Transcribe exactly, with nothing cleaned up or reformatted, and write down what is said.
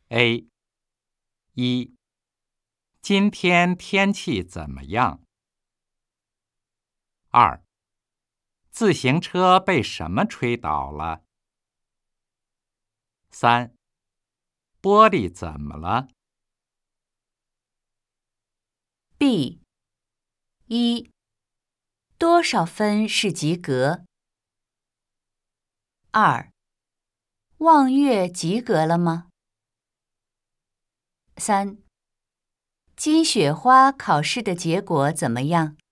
A 一，今天天气怎么样？二，自行车被什么吹倒了？三，玻璃怎么了？ B 一，多少分是及格？二，望月及格了吗？三，金雪花考试的结果怎么样？